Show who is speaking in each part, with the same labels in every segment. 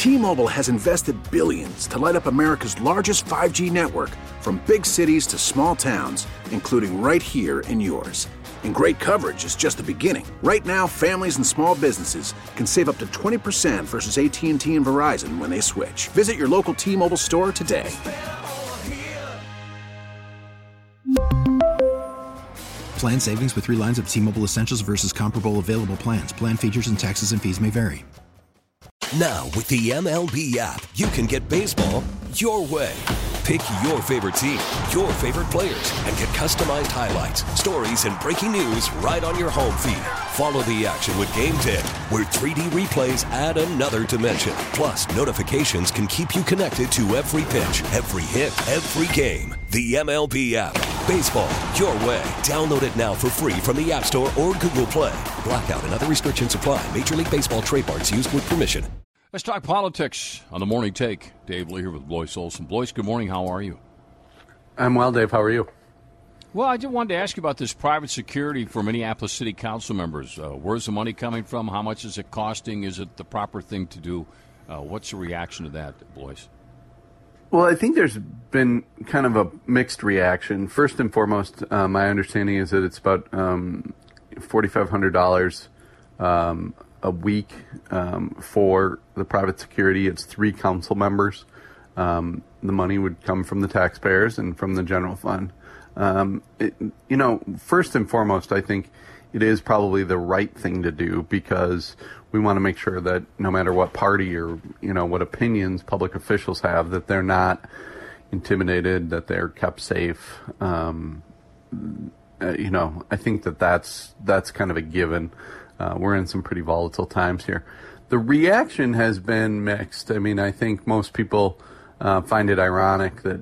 Speaker 1: T-Mobile has invested billions to light up America's largest 5G network, from big cities to small towns, including right here in yours. And great coverage is just the beginning. Right now, families and small businesses can save up to 20% versus AT&T and Verizon when they switch. Visit your local T-Mobile store today.
Speaker 2: Plan savings with 3 lines of T-Mobile Essentials versus comparable available plans. Plan features and taxes and fees may vary.
Speaker 3: Now, with the MLB app, you can get baseball your way. Pick your favorite team, your favorite players, and get customized highlights, stories, and breaking news right on your home feed. Follow the action with Game Day, where 3D replays add another dimension. Plus, notifications can keep you connected to every pitch, every hit, every game. The MLB app. Baseball your way. Download it now for free from the App Store or Google Play. Blackout and other restrictions apply. Major League Baseball trademarks used with permission.
Speaker 4: Let's talk politics on the Morning Take. Dave Lee here with Blois Olson. Blois, good morning. How are you?
Speaker 5: I'm well, Dave. How are you?
Speaker 4: Well, I just wanted to ask you about this private security for Minneapolis City Council members. Where's the money coming from? How much is it costing? Is it the proper thing to do? What's the reaction to that, Blois?
Speaker 5: Well, I think there's been kind of a mixed reaction. First and foremost, my understanding is that it's about $4,500 a week for the private security. It's 3 council members. The money would come from the taxpayers and from the general fund. First and foremost, I think it is probably the right thing to do, because we want to make sure that no matter what party or, what opinions public officials have, that they're not intimidated, that they're kept safe. I think that's kind of a given. We're in some pretty volatile times here. The reaction has been mixed. I mean, I think most people find it ironic that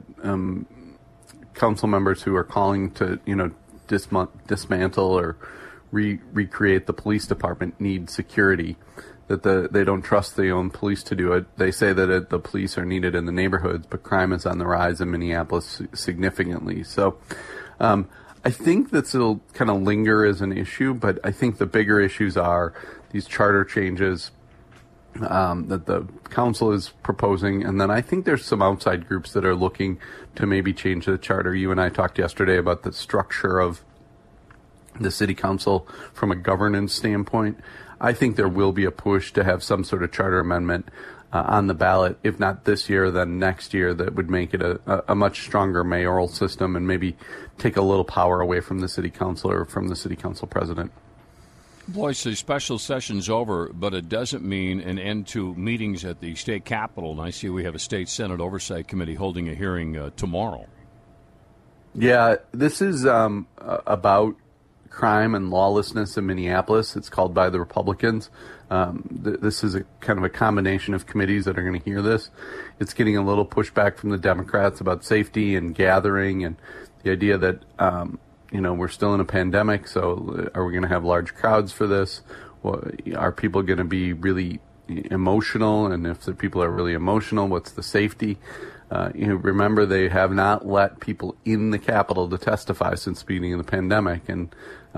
Speaker 5: council members who are calling to, dismantle or recreate the police department need security, that they don't trust their own police to do it. They say that the police are needed in the neighborhoods, but crime is on the rise in Minneapolis significantly. So I think that it'll kind of linger as an issue, but I think the bigger issues are these charter changes that the council is proposing, and then I think there's some outside groups that are looking to maybe change the charter. You and I talked yesterday about the structure of the city council from a governance standpoint. I think there will be a push to have some sort of charter amendment on the ballot, if not this year, then next year, that would make it a much stronger mayoral system and maybe take a little power away from the city council or from the city council president.
Speaker 4: Blois, the special session's over, but it doesn't mean an end to meetings at the state capitol. And I see we have a state Senate Oversight Committee holding a hearing tomorrow.
Speaker 5: Yeah, this is about crime and lawlessness in Minneapolis. It's called by the Republicans. This is a kind of a combination of committees that are going to hear this. It's getting a little pushback from the Democrats about safety and gathering, and the idea that we're still in a pandemic, so are we going to have large crowds for this? Well, are people going to be really emotional? And if the people are really emotional, what's the safety? Remember, they have not let people in the Capitol to testify since the beginning of the pandemic, and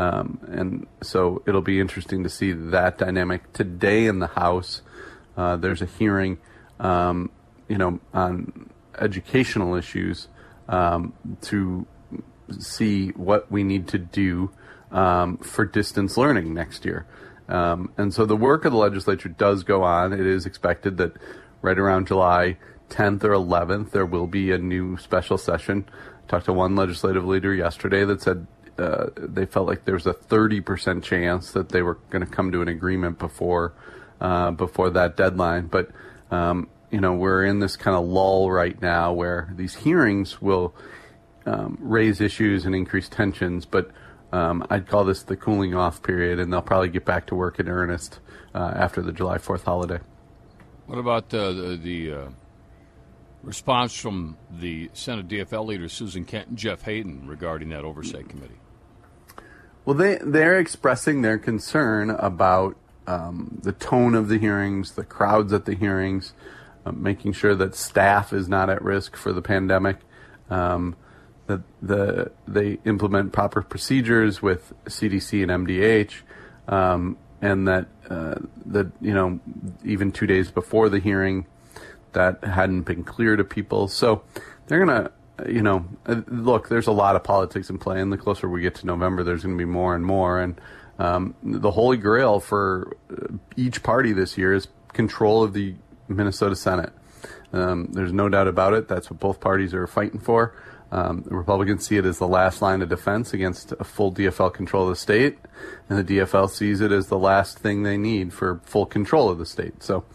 Speaker 5: so it'll be interesting to see that dynamic. Today in the House, there's a hearing, on educational issues to see what we need to do for distance learning next year. And so the work of the legislature does go on. It is expected that right around July 10th or 11th, there will be a new special session. I talked to one legislative leader yesterday that said they felt like there was a 30% chance that they were going to come to an agreement before that deadline. But, we're in this kind of lull right now where these hearings will raise issues and increase tensions, but I'd call this the cooling off period, and they'll probably get back to work in earnest after the July 4th holiday.
Speaker 4: What about the response from the Senate DFL leaders, Susan Kent and Jeff Hayden, regarding that oversight committee?
Speaker 5: Well, they're expressing their concern about the tone of the hearings, the crowds at the hearings, making sure that staff is not at risk for the pandemic, that they implement proper procedures with CDC and MDH, and that even 2 days before the hearing, that hadn't been clear to people. So they're going to, look, there's a lot of politics in play, and the closer we get to November, there's going to be more and more. And the holy grail for each party this year is control of the Minnesota Senate. There's no doubt about it. That's what both parties are fighting for. The Republicans see it as the last line of defense against a full DFL control of the state, and the DFL sees it as the last thing they need for full control of the state. So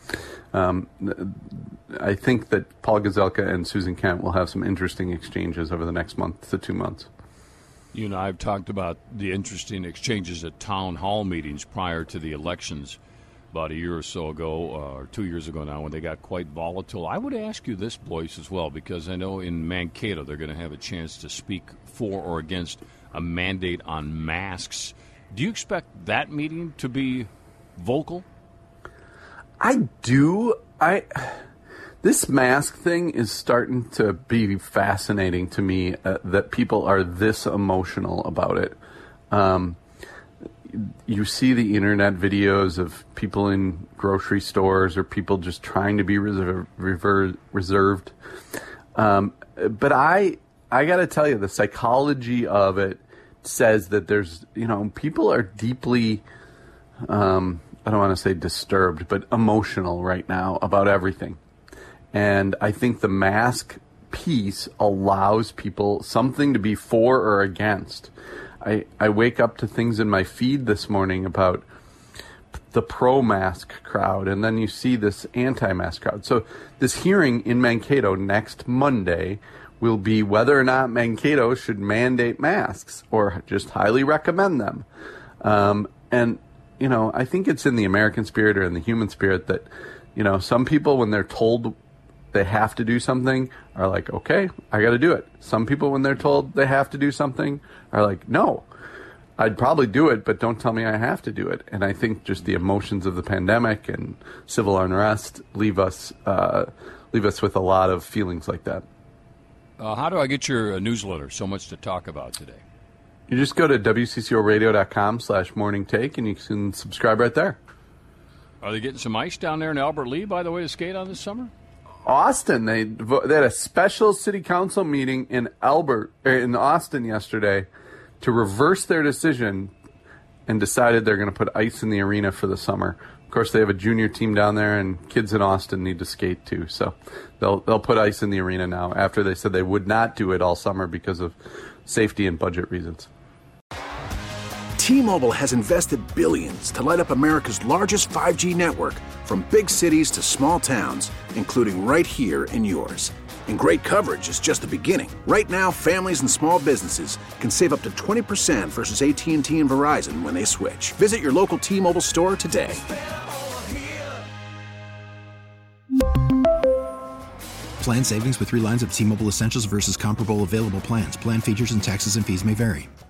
Speaker 5: I think that Paul Gazelka and Susan Kent will have some interesting exchanges over the next month to 2 months.
Speaker 4: You and I have talked about the interesting exchanges at town hall meetings prior to the elections about a year or so ago, or 2 years ago now, when they got quite volatile. I would ask you this, Blois, as well, because I know in Mankato they're going to have a chance to speak for or against a mandate on masks. Do you expect that meeting to be vocal?
Speaker 5: I do. This mask thing is starting to be fascinating to me, that people are this emotional about it. You see the internet videos of people in grocery stores or people just trying to be reserved. But I got to tell you, the psychology of it says that there's, people are deeply, I don't want to say disturbed, but emotional right now about everything. And I think the mask piece allows people something to be for or against. I wake up to things in my feed this morning about the pro-mask crowd, and then you see this anti-mask crowd. So this hearing in Mankato next Monday will be whether or not Mankato should mandate masks or just highly recommend them. And, I think it's in the American spirit or in the human spirit that, some people, when they're told they have to do something, are like, okay, I got to do it. Some people, when they're told they have to do something, are like, no, I'd probably do it, but don't tell me I have to do it. And I think just the emotions of the pandemic and civil unrest leave us with a lot of feelings like that.
Speaker 4: How do I get your newsletter? So much to talk about today.
Speaker 5: You just go to WCCORadio.com/morning take, and you can subscribe right there.
Speaker 4: Are they getting some ice down there in Albert Lea, by the way, to skate on this summer?
Speaker 5: Austin, they had a special city council meeting in Austin yesterday to reverse their decision, and decided they're going to put ice in the arena for the summer. Of course, they have a junior team down there, and kids in Austin need to skate too. So they'll put ice in the arena now, after they said they would not do it all summer because of safety and budget reasons.
Speaker 1: T-Mobile has invested billions to light up America's largest 5G network, from big cities to small towns, including right here in yours. And great coverage is just the beginning. Right now, families and small businesses can save up to 20% versus AT&T and Verizon when they switch. Visit your local T-Mobile store today.
Speaker 2: Plan savings with 3 lines of T-Mobile Essentials versus comparable available plans. Plan features and taxes and fees may vary.